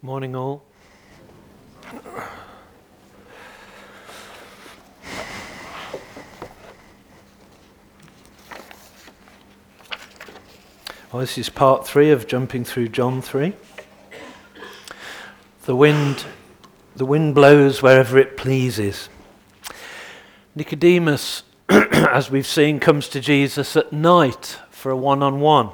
Morning all. Well, this is part 3 of jumping through John 3. The wind blows wherever it pleases. Nicodemus, as we've seen, comes to Jesus at night for a one-on-one.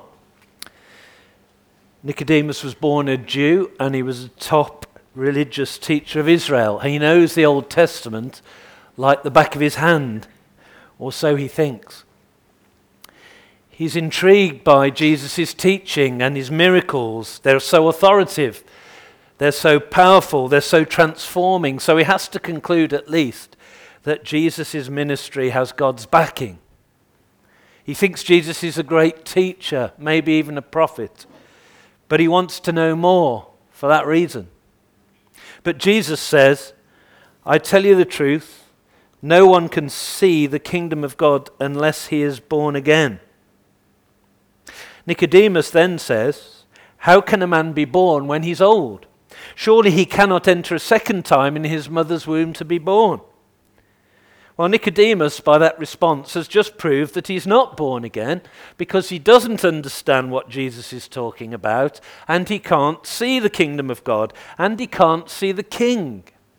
Nicodemus was born a Jew and he was a top religious teacher of Israel. He knows the Old Testament like the back of his hand, or so he thinks. He's intrigued by Jesus' teaching and his miracles. They're so authoritative, they're so powerful, they're so transforming. So he has to conclude at least that Jesus' ministry has God's backing. He thinks Jesus is a great teacher, maybe even a prophet. But he wants to know more for that reason. But Jesus says, I tell you the truth, no one can see the kingdom of God unless he is born again. Nicodemus then says, how can a man be born when he's old? Surely he cannot enter a second time in his mother's womb to be born. Well, Nicodemus, by that response, has just proved that he's not born again because he doesn't understand what Jesus is talking about, and he can't see the kingdom of God, and he can't see the king.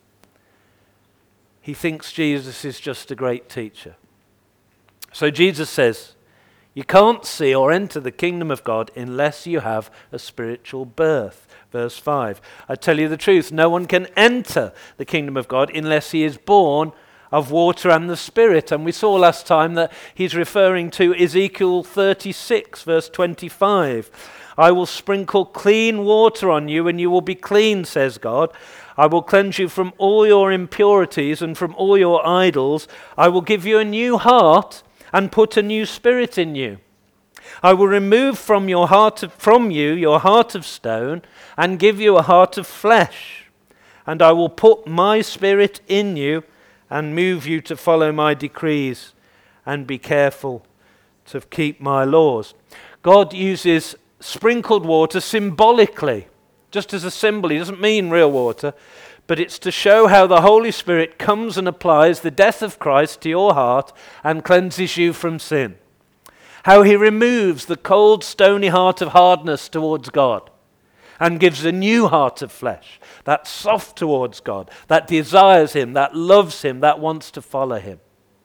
He thinks Jesus is just a great teacher. So Jesus says, you can't see or enter the kingdom of God unless you have a spiritual birth. Verse 5, I tell you the truth, no one can enter the kingdom of God unless he is born of water and the Spirit. And we saw last time that he's referring to Ezekiel 36, verse 25. I will sprinkle clean water on you and you will be clean, says God. I will cleanse you from all your impurities and from all your idols. I will give you a new heart and put a new spirit in you. I will remove from you your heart of stone and give you a heart of flesh. And I will put my spirit in you and move you to follow my decrees and be careful to keep my laws. God uses sprinkled water symbolically, just as a symbol. He doesn't mean real water, but it's to show how the Holy Spirit comes and applies the death of Christ to your heart and cleanses you from sin. How he removes the cold, stony heart of hardness towards God and gives a new heart of flesh, that's soft towards God, that desires him, that loves him, that wants to follow him.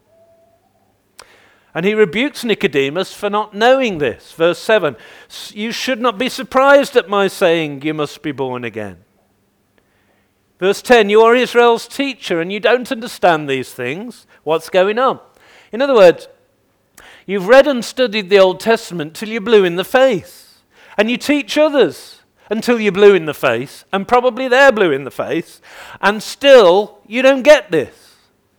And he rebukes Nicodemus for not knowing this. Verse 7, you should not be surprised at my saying you must be born again. Verse 10, you are Israel's teacher and you don't understand these things. What's going on? In other words, you've read and studied the Old Testament till you're blue in the face. And you teach others until you're blue in the face, and probably they're blue in the face, and still you don't get this.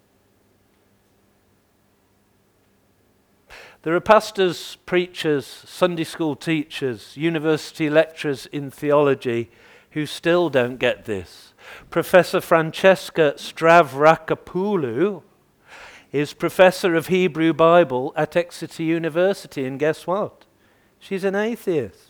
There are pastors, preachers, Sunday school teachers, university lecturers in theology who still don't get this. Professor Francesca Stavrakopoulou is professor of Hebrew Bible at Exeter University, and guess what? She's an atheist.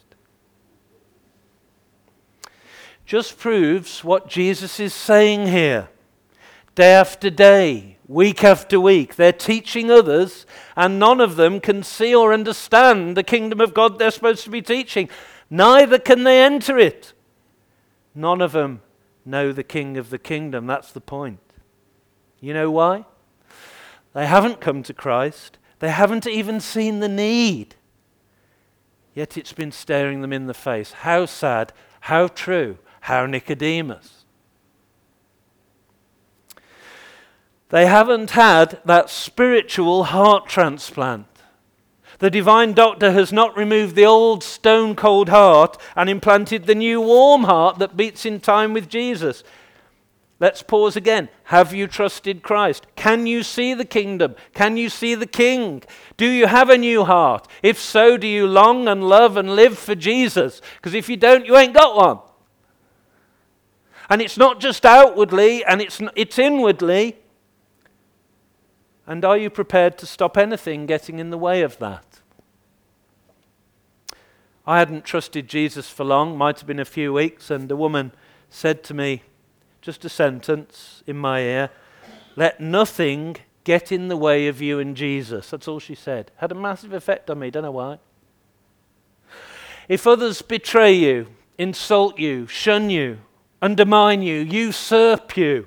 Just proves what Jesus is saying here. Day after day, week after week, they're teaching others, and none of them can see or understand the kingdom of God they're supposed to be teaching. Neither can they enter it. None of them know the King of the kingdom. That's the point. You know why? They haven't come to Christ. They haven't even seen the need. Yet it's been staring them in the face. How sad, how true, how Nicodemus. They haven't had that spiritual heart transplant. The divine doctor has not removed the old stone-cold heart and implanted the new warm heart that beats in time with Jesus. Let's pause again. Have you trusted Christ? Can you see the kingdom? Can you see the King? Do you have a new heart? If so, do you long and love and live for Jesus? Because if you don't, you ain't got one. And it's not just outwardly, and it's inwardly. And are you prepared to stop anything getting in the way of that? I hadn't trusted Jesus for long, might have been a few weeks, and a woman said to me, just a sentence in my ear, "Let nothing get in the way of you and Jesus." That's all she said. Had a massive effect on me, don't know why. If others betray you, insult you, shun you, undermine you, usurp you,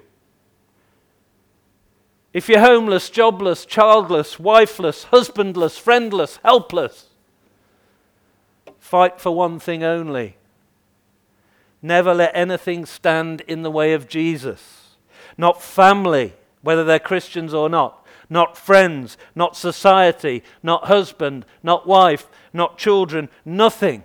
if you're homeless, jobless, childless, wifeless, husbandless, friendless, helpless, fight for one thing only. Never let anything stand in the way of Jesus. Not family, whether they're Christians or not. Not friends, not society, not husband, not wife, not children, nothing.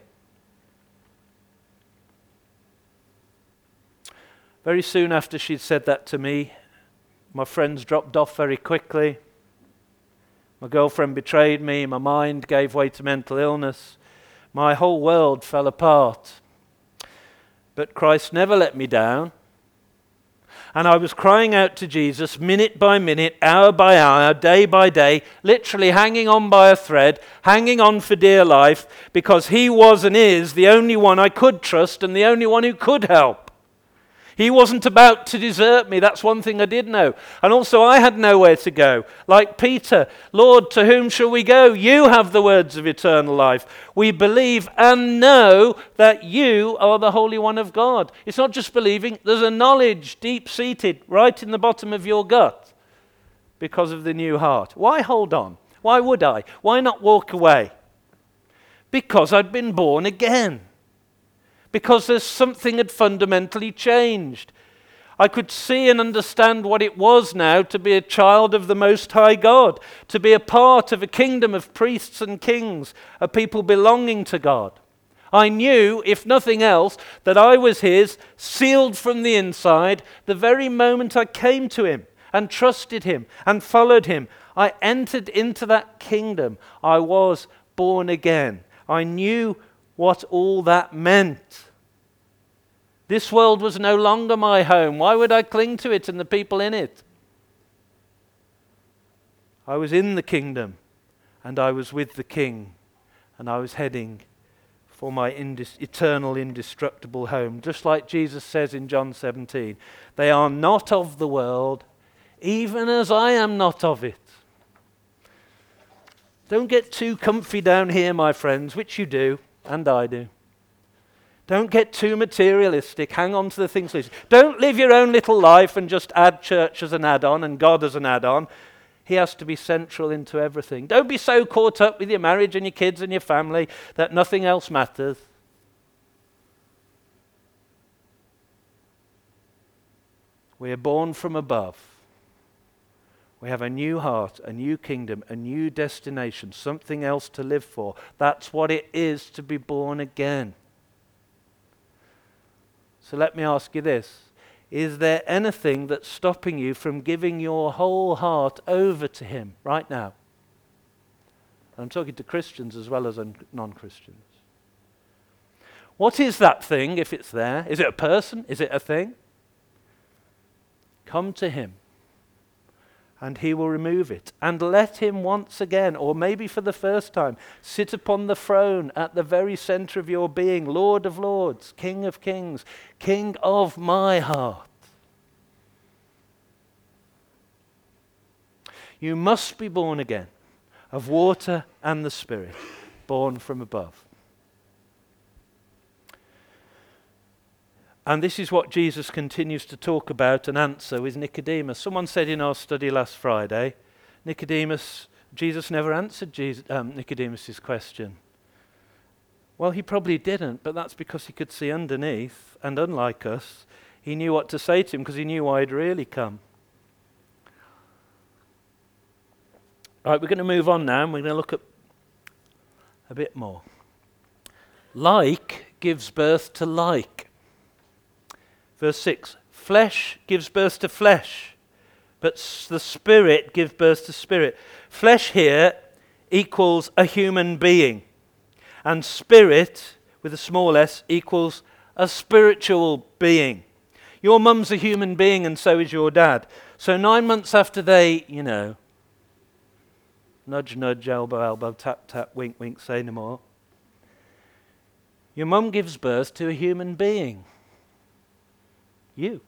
Very soon after she'd said that to me, my friends dropped off very quickly. My girlfriend betrayed me. My mind gave way to mental illness. My whole world fell apart. But Christ never let me down. And I was crying out to Jesus minute by minute, hour by hour, day by day, literally hanging on by a thread, hanging on for dear life, because he was and is the only one I could trust and the only one who could help. He wasn't about to desert me. That's one thing I did know. And also I had nowhere to go. Like Peter, "Lord, to whom shall we go? You have the words of eternal life. We believe and know that you are the Holy One of God." It's not just believing. There's a knowledge deep-seated right in the bottom of your gut because of the new heart. Why hold on? Why would I? Why not walk away? Because I'd been born again. Because there's something had fundamentally changed. I could see and understand what it was now to be a child of the Most High God, to be a part of a kingdom of priests and kings, a people belonging to God. I knew, if nothing else, that I was his, sealed from the inside, the very moment I came to him and trusted him and followed him. I entered into that kingdom. I was born again. I knew what all that meant. This world was no longer my home. Why would I cling to it and the people in it? I was in the kingdom and I was with the King and I was heading for my eternal, indestructible home. Just like Jesus says in John 17, "They are not of the world, even as I am not of it." Don't get too comfy down here, my friends, which you do. And I do. Don't get too materialistic. Hang on to the things. Don't live your own little life and just add church as an add-on and God as an add-on. He has to be central into everything. Don't be so caught up with your marriage and your kids and your family that nothing else matters. We are born from above. We have a new heart, a new kingdom, a new destination, something else to live for. That's what it is to be born again. So let me ask you this. Is there anything that's stopping you from giving your whole heart over to him right now? I'm talking to Christians as well as non-Christians. What is that thing if it's there? Is it a person? Is it a thing? Come to him. And he will remove it. And let him once again, or maybe for the first time, sit upon the throne at the very center of your being, Lord of lords, King of kings, King of my heart. You must be born again, of water and the Spirit, born from above. And this is what Jesus continues to talk about and answer with Nicodemus. Someone said in our study last Friday, Jesus never answered Nicodemus' question. Well, he probably didn't, but that's because he could see underneath, and unlike us, he knew what to say to him because he knew why he'd really come. All right, we're going to move on now, and we're going to look at a bit more. Like gives birth to like. Verse 6, flesh gives birth to flesh, but the Spirit gives birth to spirit. Flesh here equals a human being, and spirit, with a small s, equals a spiritual being. Your mum's a human being and so is your dad. So 9 months after they, nudge, nudge, elbow, elbow, tap, tap, wink, wink, say no more. Your mum gives birth to a human being. You.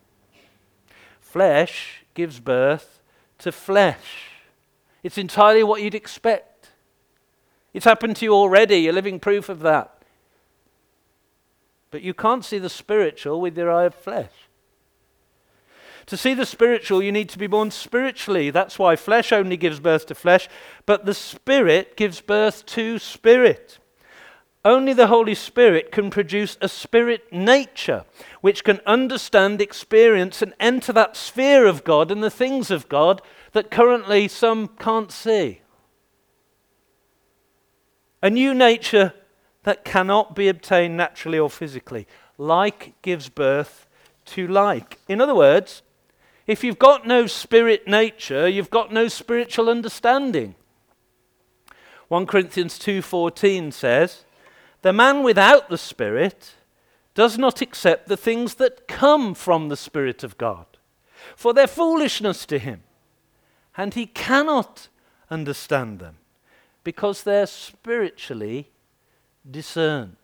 Flesh gives birth to flesh. It's entirely what you'd expect. It's happened to you already. You're living proof of that. But you can't see the spiritual with your eye of flesh. To see the spiritual, you need to be born spiritually. That's why flesh only gives birth to flesh, but the Spirit gives birth to spirit. Only the Holy Spirit can produce a spirit nature which can understand, experience, and enter that sphere of God and the things of God that currently some can't see. A new nature that cannot be obtained naturally or physically. Like gives birth to like. In other words, if you've got no spirit nature, you've got no spiritual understanding. 1 Corinthians 2:14 says, "The man without the Spirit does not accept the things that come from the Spirit of God, for they're foolishness to him, and he cannot understand them, because they're spiritually discerned."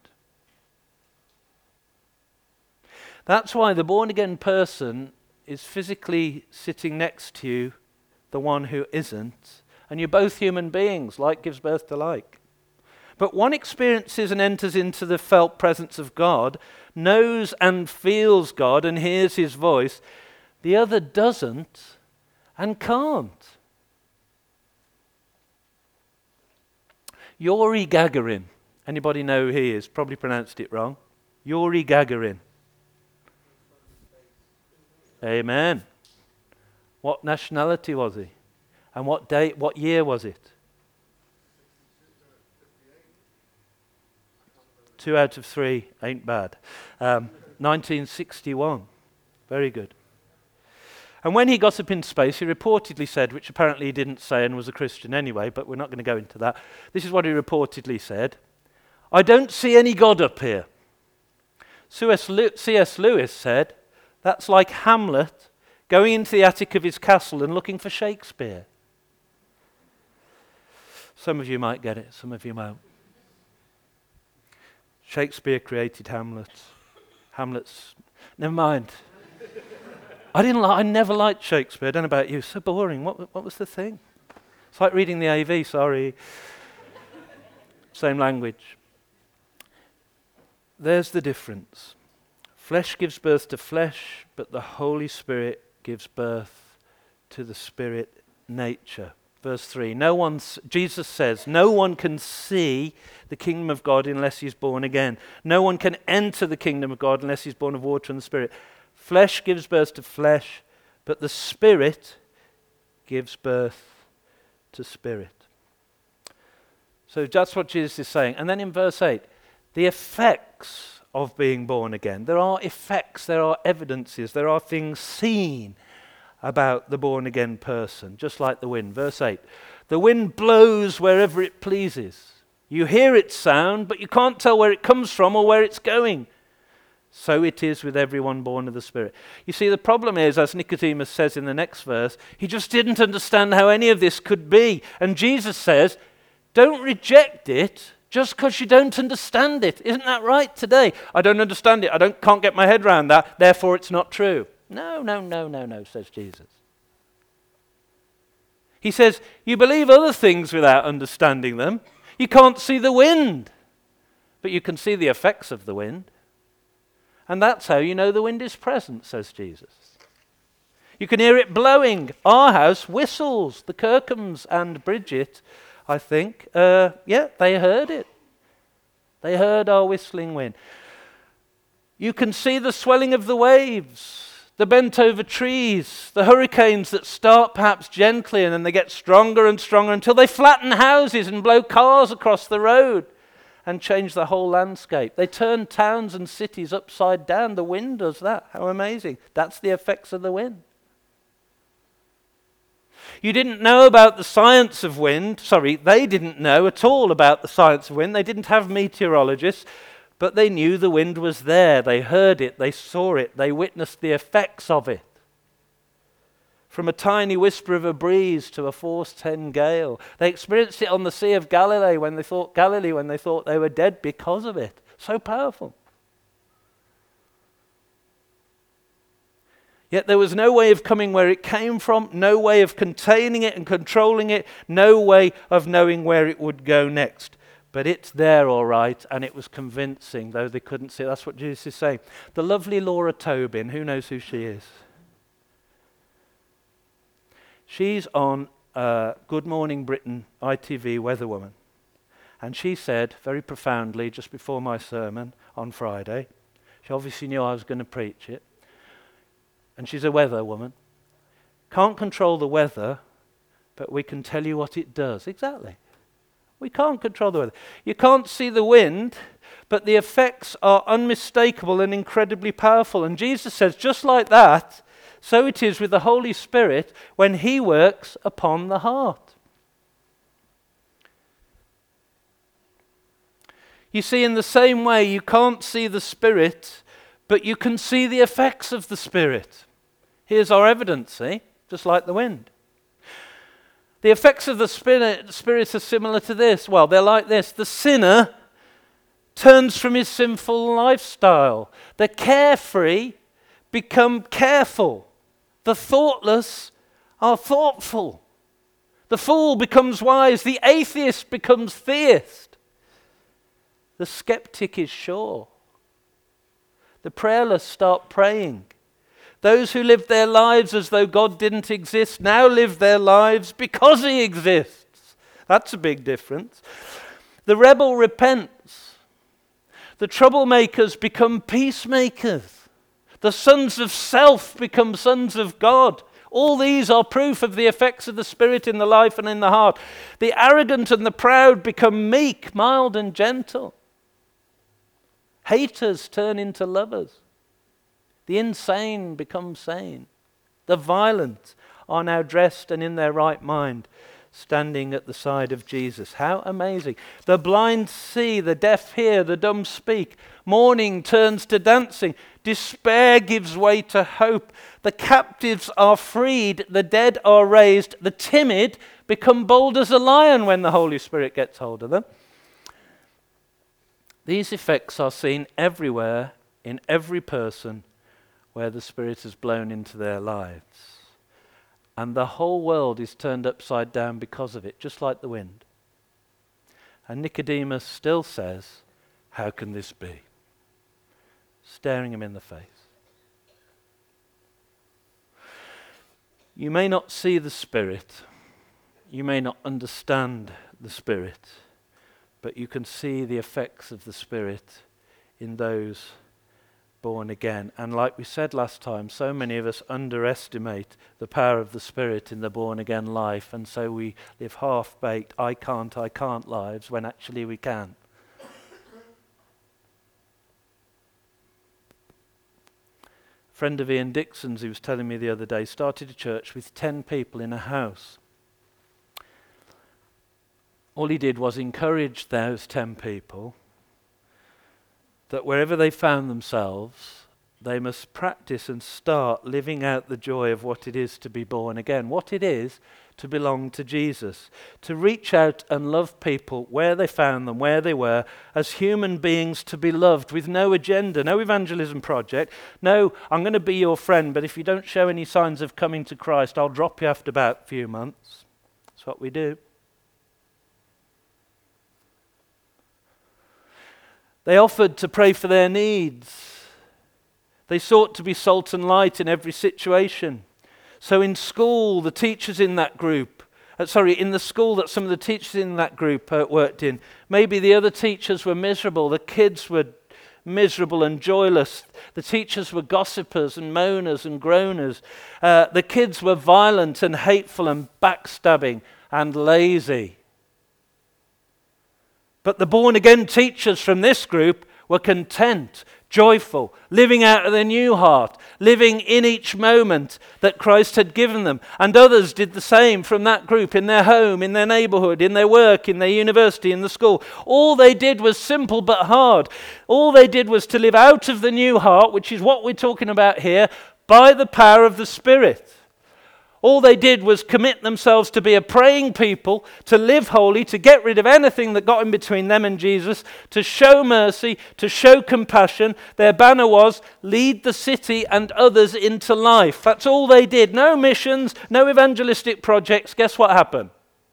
That's why the born-again person is physically sitting next to you, the one who isn't, and you're both human beings. Like gives birth to like. But one experiences and enters into the felt presence of God, knows and feels God and hears his voice. The other doesn't and can't. Yuri Gagarin. Anybody know who he is? Probably pronounced it wrong. Yuri Gagarin. Amen. What nationality was he? And what date, what year was it? 2 out of 3 ain't bad. 1961. Very good. And when he got up in space, he reportedly said, which apparently he didn't say and was a Christian anyway, but we're not going to go into that. This is what he reportedly said. "I don't see any God up here." C.S. Lewis said, "That's like Hamlet going into the attic of his castle and looking for Shakespeare." Some of you might get it, some of you won't. Shakespeare created Hamlet. Hamlet's, never mind. I never liked Shakespeare. I don't know about you. So boring. What was the thing? It's like reading the AV, sorry. Same language. There's the difference. Flesh gives birth to flesh, but the Holy Spirit gives birth to the spirit nature. Verse 3, Jesus says, "No one can see the kingdom of God unless he's born again. No one can enter the kingdom of God unless he's born of water and the Spirit." Flesh gives birth to flesh, but the Spirit gives birth to spirit. So that's what Jesus is saying. And then in verse 8, the effects of being born again. There are effects, there are evidences, there are things seen about the born-again person, just like the wind. Verse 8, "The wind blows wherever it pleases. You hear its sound, but you can't tell where it comes from or where it's going. So it is with everyone born of the Spirit." You see, the problem is, as Nicodemus says in the next verse, he just didn't understand how any of this could be. And Jesus says, don't reject it just because you don't understand it. Isn't that right today? I don't understand it. Can't get my head around that. Therefore, it's not true. No, says Jesus. He says, you believe other things without understanding them. You can't see the wind, but you can see the effects of the wind. And that's how you know the wind is present, says Jesus. You can hear it blowing. Our house whistles. The Kirkhams and Bridget, I think, they heard it. They heard our whistling wind. You can see the swelling of the waves, the bent over trees, the hurricanes that start perhaps gently and then they get stronger and stronger until they flatten houses and blow cars across the road and change the whole landscape. They turn towns and cities upside down. The wind does that. How amazing. That's the effects of the wind. You didn't know about the science of wind. They didn't know at all about the science of wind. They didn't have meteorologists, but they knew the wind was there. They heard it. They saw it. They witnessed the effects of it. From a tiny whisper of a breeze to a force 10 gale. They experienced it on the Sea of Galilee when they thought they were dead because of it. So powerful. Yet there was no way of coming where it came from, no way of containing it and controlling it, no way of knowing where it would go next. But it's there all right, and it was convincing, though they couldn't see it. That's what Jesus is saying. The lovely Laura Tobin, who knows who she is? She's on Good Morning Britain ITV Weatherwoman. And she said, very profoundly, just before my sermon on Friday, she obviously knew I was going to preach it, and she's a weather woman. Can't control the weather, but we can tell you what it does. Exactly. We can't control the weather. You can't see the wind, but the effects are unmistakable and incredibly powerful. And Jesus says, just like that, so it is with the Holy Spirit when he works upon the heart. You see, in the same way, you can't see the Spirit, but you can see the effects of the Spirit. Here's our evidence, see? Just like the wind. The effects of the Spirit are similar to this. Well, they're like this. The sinner turns from his sinful lifestyle. The carefree become careful. The thoughtless are thoughtful. The fool becomes wise. The atheist becomes theist. The skeptic is sure. The prayerless start praying. Those who lived their lives as though God didn't exist now live their lives because he exists. That's a big difference. The rebel repents. The troublemakers become peacemakers. The sons of self become sons of God. All these are proof of the effects of the Spirit in the life and in the heart. The arrogant and the proud become meek, mild and gentle. Haters turn into lovers. The insane become sane. The violent are now dressed and in their right mind, standing at the side of Jesus. How amazing. The blind see, the deaf hear, the dumb speak. Mourning turns to dancing. Despair gives way to hope. The captives are freed. The dead are raised. The timid become bold as a lion when the Holy Spirit gets hold of them. These effects are seen everywhere, in every person where the Spirit has blown into their lives. And the whole world is turned upside down because of it, just like the wind. And Nicodemus still says, how can this be? Staring him in the face. You may not see the Spirit, you may not understand the Spirit, but you can see the effects of the Spirit in those born again. And like we said last time, so many of us underestimate the power of the Spirit in the born again life, and so we live half-baked, I can't lives, when actually we can. A friend of Ian Dixon's, who was telling me the other day, started a church with 10 people in a house. All he did was encourage those 10 people that wherever they found themselves, they must practice and start living out the joy of what it is to be born again, what it is to belong to Jesus, to reach out and love people where they found them, where they were, as human beings to be loved with no agenda, no evangelism project, no, I'm going to be your friend, but if you don't show any signs of coming to Christ, I'll drop you after about a few months. That's what we do. They offered to pray for their needs. They sought to be salt and light in every situation. So in school, the teachers in that group, in the school that some of the teachers in that group worked in, maybe the other teachers were miserable, the kids were miserable and joyless, the teachers were gossipers and moaners and groaners, the kids were violent and hateful and backstabbing and lazy. But the born-again teachers from this group were content, joyful, living out of their new heart, living in each moment that Christ had given them. And others did the same from that group, in their home, in their neighborhood, in their work, in their university, in the school. All they did was simple but hard. All they did was to live out of the new heart, which is what we're talking about here, by the power of the Spirit. All they did was commit themselves to be a praying people, to live holy, to get rid of anything that got in between them and Jesus, to show mercy, to show compassion. Their banner was, lead the city and others into life. That's all they did. No missions, no evangelistic projects. Guess what happened?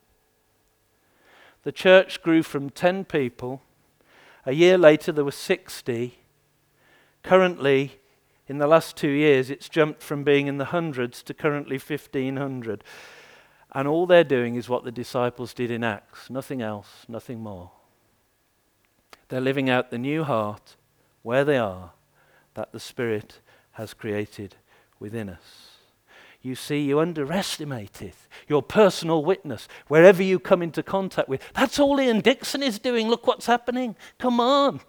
The church grew from 10 people. A year later, there were 60. Currently, in the last 2 years, it's jumped from being in the hundreds to currently 1,500. And all they're doing is what the disciples did in Acts. Nothing else, nothing more. They're living out the new heart, where they are, that the Spirit has created within us. You see, you underestimate it. Your personal witness, wherever you come into contact with. That's all Ian Dixon is doing. Look what's happening. Come on.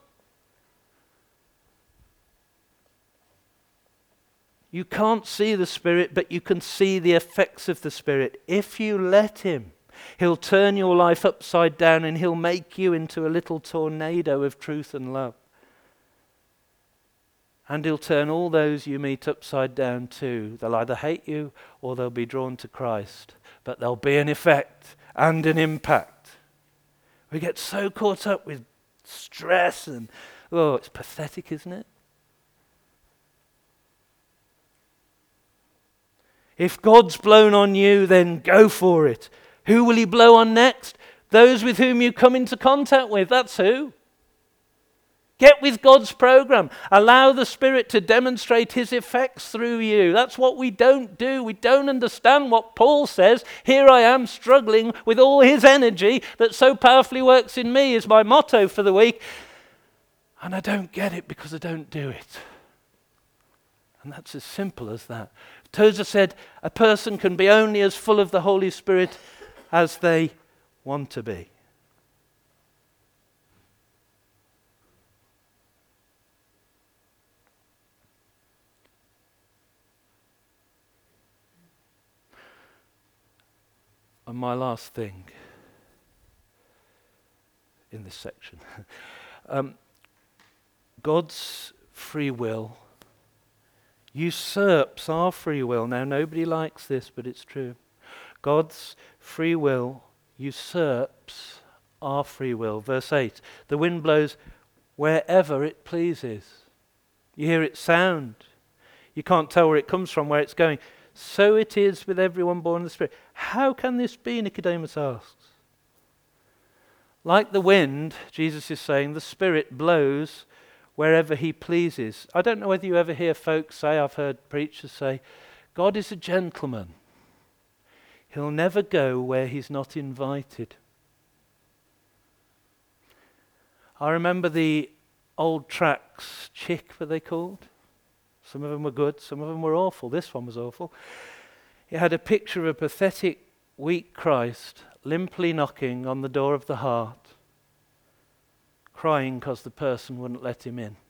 You can't see the Spirit, but you can see the effects of the Spirit. If you let him, he'll turn your life upside down and he'll make you into a little tornado of truth and love. And he'll turn all those you meet upside down too. They'll either hate you or they'll be drawn to Christ. But there'll be an effect and an impact. We get so caught up with stress and, oh, it's pathetic, isn't it? If God's blown on you, then go for it. Who will he blow on next? Those with whom you come into contact with. That's who. Get with God's program. Allow the Spirit to demonstrate his effects through you. That's what we don't do. We don't understand what Paul says. Here I am struggling with all his energy that so powerfully works in me is my motto for the week. And I don't get it because I don't do it. And that's as simple as that. Tozer said, a person can be only as full of the Holy Spirit as they want to be. And my last thing in this section. God's free will usurps our free will. Now, nobody likes this, but it's true. God's free will usurps our free will. Verse 8, the wind blows wherever it pleases. You hear its sound. You can't tell where it comes from, where it's going. So it is with everyone born of the Spirit. How can this be, Nicodemus asks. Like the wind, Jesus is saying, the Spirit blows wherever he pleases. I don't know whether you ever hear folks say, I've heard preachers say, God is a gentleman. He'll never go where he's not invited. I remember the old tracts, Chick were they called? Some of them were good, some of them were awful. This one was awful. It had a picture of a pathetic, weak Christ limply knocking on the door of the heart, crying because the person wouldn't let him in.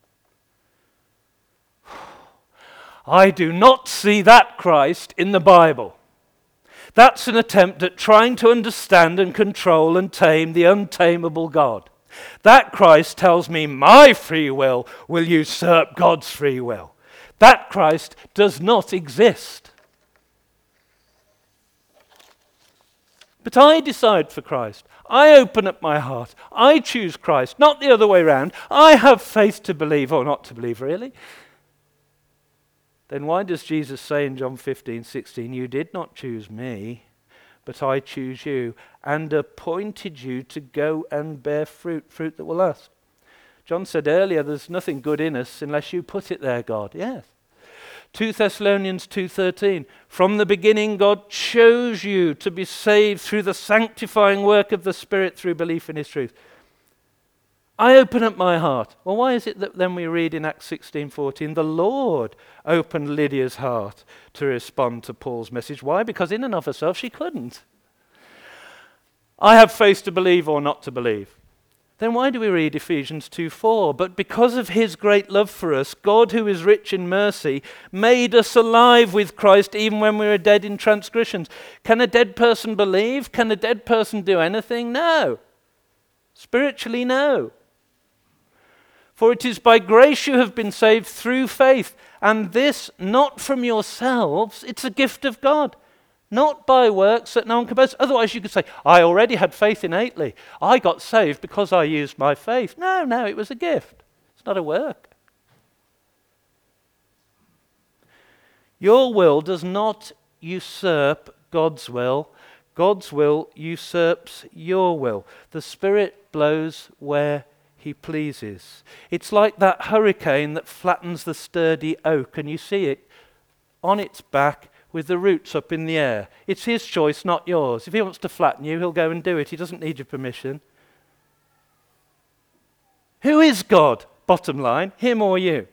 I do not see that Christ in the Bible. That's an attempt at trying to understand and control and tame the untamable God. That Christ tells me my free will usurp God's free will. That Christ does not exist. But I decide for Christ. I open up my heart. I choose Christ, not the other way around. I have faith to believe, or not to believe really. Then why does Jesus say in John 15:16, you did not choose me, but I choose you, and appointed you to go and bear fruit that will last? John said earlier, there's nothing good in us unless you put it there, God. Yes. 2 Thessalonians 2:13, from the beginning God chose you to be saved through the sanctifying work of the Spirit through belief in his truth. I open up my heart. Well, why is it that then we read in Acts 16:14, the Lord opened Lydia's heart to respond to Paul's message? Why? Because in and of herself she couldn't. I have faith to believe or not to believe. Then why do we read Ephesians 2:4? But because of his great love for us, God, who is rich in mercy, made us alive with Christ even when we were dead in transgressions. Can a dead person believe? Can a dead person do anything? No. Spiritually, no. For it is by grace you have been saved through faith, and this not from yourselves, it's a gift of God, not by works that no one can boast. Otherwise you could say, I already had faith innately. I got saved because I used my faith. No, it was a gift. It's not a work. Your will does not usurp God's will. God's will usurps your will. The Spirit blows where He pleases. It's like that hurricane that flattens the sturdy oak, and you see it on its back with the roots up in the air. It's His choice, not yours. If He wants to flatten you, He'll go and do it. He doesn't need your permission. Who is God? Bottom line, Him or you?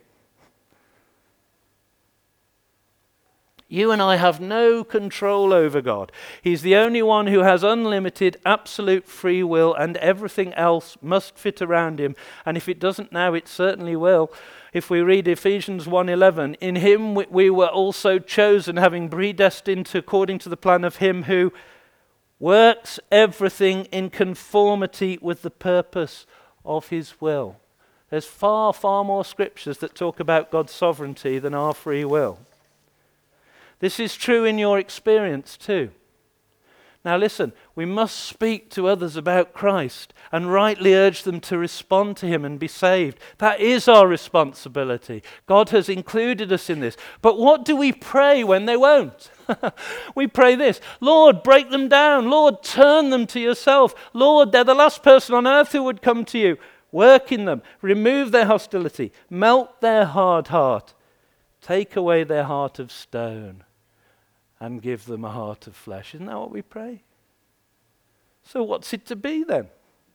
You and I have no control over God. He's the only one who has unlimited, absolute free will, and everything else must fit around Him. And if it doesn't now, it certainly will. If we read Ephesians 1:11, in Him we were also chosen, having predestined according to the plan of Him who works everything in conformity with the purpose of His will. There's far, far more scriptures that talk about God's sovereignty than our free will. This is true in your experience too. Now listen, we must speak to others about Christ and rightly urge them to respond to Him and be saved. That is our responsibility. God has included us in this. But what do we pray when they won't? We pray this: Lord, break them down. Lord, turn them to yourself. Lord, they're the last person on earth who would come to you. Work in them. Remove their hostility. Melt their hard heart. Take away their heart of stone and give them a heart of flesh. Isn't that what we pray? So what's it to be then?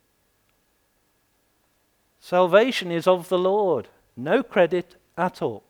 Salvation is of the Lord. No credit at all.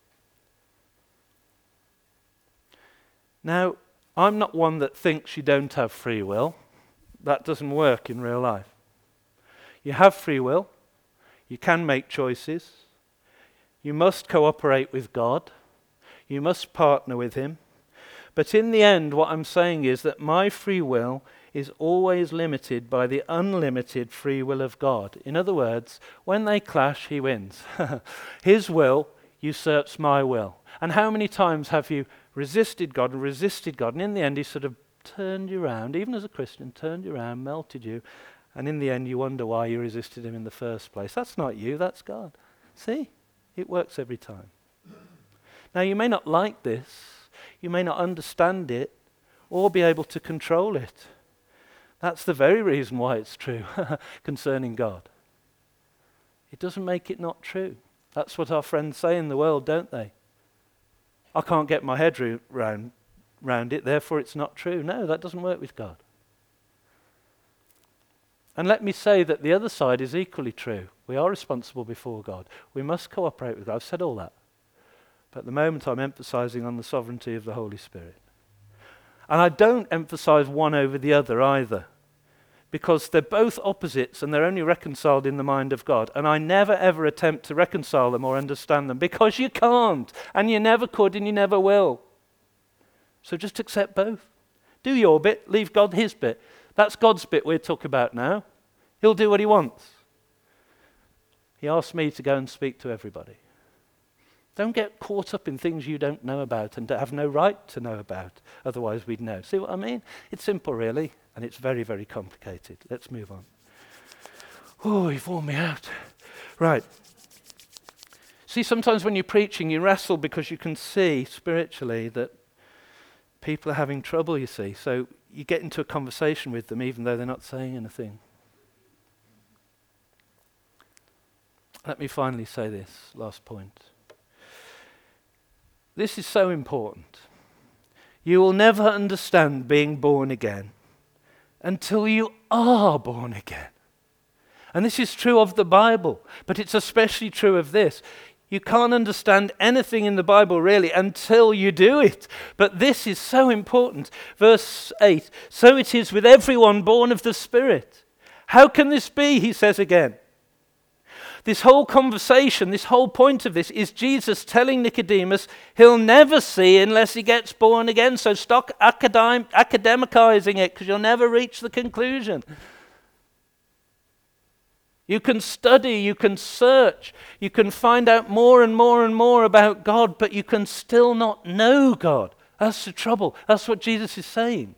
Now, I'm not one that thinks you don't have free will. That doesn't work in real life. You have free will. You can make choices. You must cooperate with God. You must partner with Him. But in the end, what I'm saying is that my free will is always limited by the unlimited free will of God. In other words, when they clash, He wins. His will usurps my will. And how many times have you resisted God, and in the end He sort of turned you around, even as a Christian, turned you around, melted you, and in the end you wonder why you resisted Him in the first place. That's not you, that's God. See? It works every time. Now, you may not like this, you may not understand it, or be able to control it. That's the very reason why it's true concerning God. It doesn't make it not true. That's what our friends say in the world, don't they? I can't get my head round it, therefore it's not true. No, that doesn't work with God. And let me say that the other side is equally true. We are responsible before God. We must cooperate with God. I've said all that. But at the moment I'm emphasizing on the sovereignty of the Holy Spirit. And I don't emphasize one over the other either, because they're both opposites and they're only reconciled in the mind of God. And I never ever attempt to reconcile them or understand them, because you can't, and you never could, and you never will. So just accept both. Do your bit, leave God His bit. That's God's bit we're talking about now. He'll do what He wants. He asked me to go and speak to everybody. Don't get caught up in things you don't know about and have no right to know about. Otherwise we'd know. See what I mean? It's simple really, and it's very, very complicated. Let's move on. Oh, you've worn me out. Right. See, sometimes when you're preaching, you wrestle because you can see spiritually that people are having trouble, you see. So you get into a conversation with them even though they're not saying anything. Let me finally say this, last point. This is so important. You will never understand being born again until you are born again. And this is true of the Bible, but it's especially true of this. You can't understand anything in the Bible really until you do it. But this is so important. Verse 8, so it is with everyone born of the Spirit. How can this be, he says again. This whole conversation, this whole point of this is Jesus telling Nicodemus he'll never see unless he gets born again. So stop academicizing it, because you'll never reach the conclusion. You can study, you can search, you can find out more and more and more about God, but you can still not know God. That's the trouble. That's what Jesus is saying.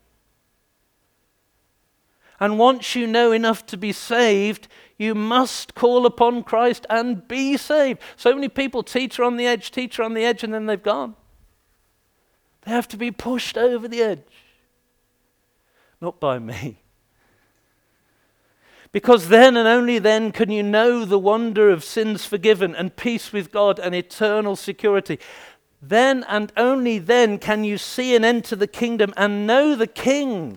And once you know enough to be saved, you must call upon Christ and be saved. So many people teeter on the edge, and then they've gone. They have to be pushed over the edge. Not by me. Because then and only then can you know the wonder of sins forgiven and peace with God and eternal security. Then and only then can you see and enter the kingdom and know the King.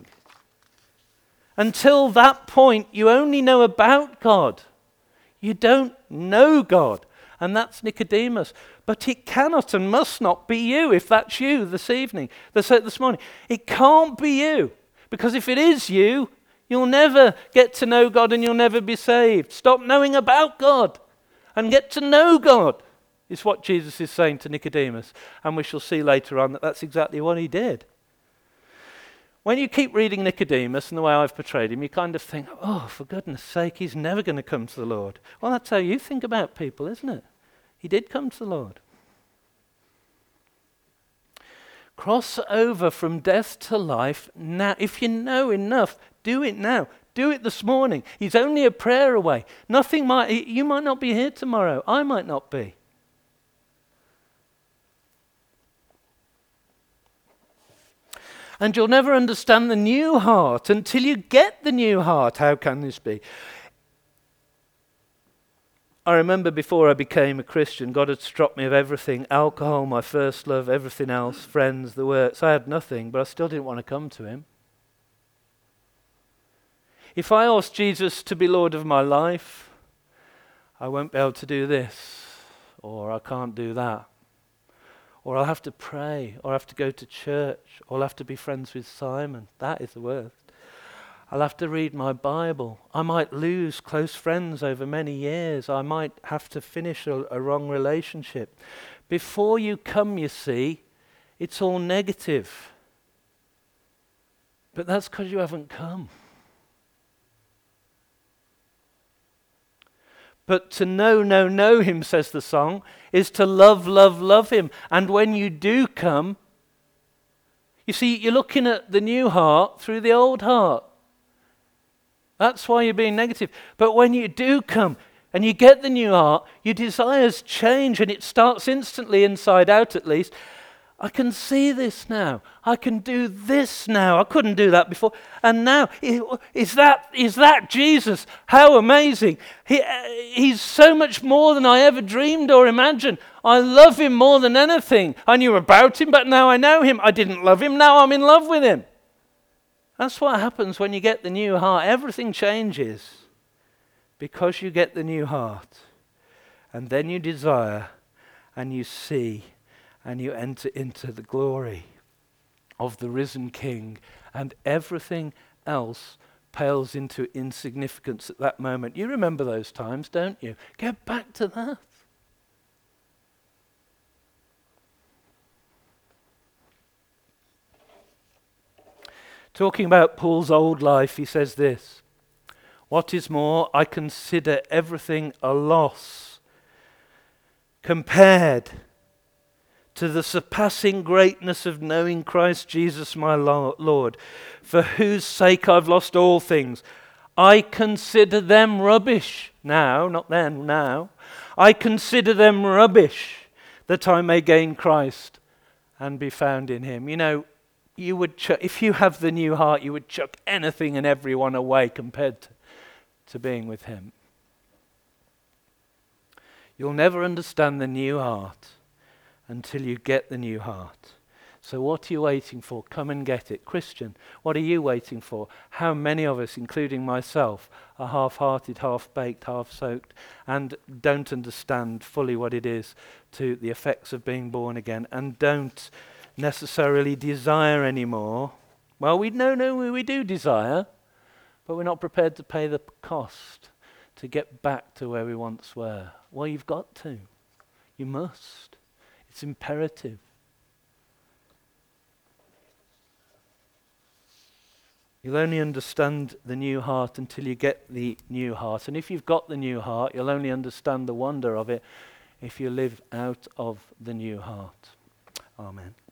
Until that point, you only know about God. You don't know God. And that's Nicodemus. But it cannot and must not be you if that's you this morning. It can't be you. Because if it is you, you'll never get to know God and you'll never be saved. Stop knowing about God and get to know God, is what Jesus is saying to Nicodemus. And we shall see later on that that's exactly what he did. When you keep reading Nicodemus and the way I've portrayed him, you kind of think, oh, for goodness sake, he's never going to come to the Lord. Well, that's how you think about people, isn't it? He did come to the Lord. Cross over from death to life now. If you know enough, do it now. Do it this morning. He's only a prayer away. You might not be here tomorrow. I might not be. And you'll never understand the new heart until you get the new heart. How can this be? I remember before I became a Christian, God had stripped me of everything. Alcohol, my first love, everything else, friends, the works. I had nothing, but I still didn't want to come to him. If I ask Jesus to be Lord of my life, I won't be able to do this, or I can't do that. Or I'll have to pray, or I have to go to church, or I'll have to be friends with Simon. That is the worst. I'll have to read my Bible. I might lose close friends over many years. I might have to finish a wrong relationship. Before you come, you see, it's all negative. But that's because you haven't come. But to know him, says the song, is to love him. And when you do come, you see, you're looking at the new heart through the old heart. That's why you're being negative. But when you do come and you get the new heart, your desires change and it starts instantly inside out at least. I can see this now. I can do this now. I couldn't do that before. And now, is that Jesus? How amazing. He's so much more than I ever dreamed or imagined. I love him more than anything. I knew about him, but now I know him. I didn't love him. Now I'm in love with him. That's what happens when you get the new heart. Everything changes because you get the new heart. And then you desire and you see and you enter into the glory of the risen King, and everything else pales into insignificance at that moment. You remember those times, don't you? Get back to that. Talking about Paul's old life, he says this: what is more, I consider everything a loss compared to the surpassing greatness of knowing Christ Jesus my Lord, for whose sake I've lost all things. I consider them rubbish. Now, not then, now. I consider them rubbish that I may gain Christ and be found in him. You know, you would if you have the new heart, you would chuck anything and everyone away compared to being with him. You'll never understand the new heart until you get the new heart. So what are you waiting for? Come and get it. Christian, what are you waiting for? How many of us, including myself, are half-hearted, half-baked, half-soaked, and don't understand fully what it is to the effects of being born again, and don't necessarily desire anymore? Well, we do desire, but we're not prepared to pay the cost to get back to where we once were. Well, you've got to. You must. It's imperative. You'll only understand the new heart until you get the new heart. And if you've got the new heart, you'll only understand the wonder of it if you live out of the new heart. Amen.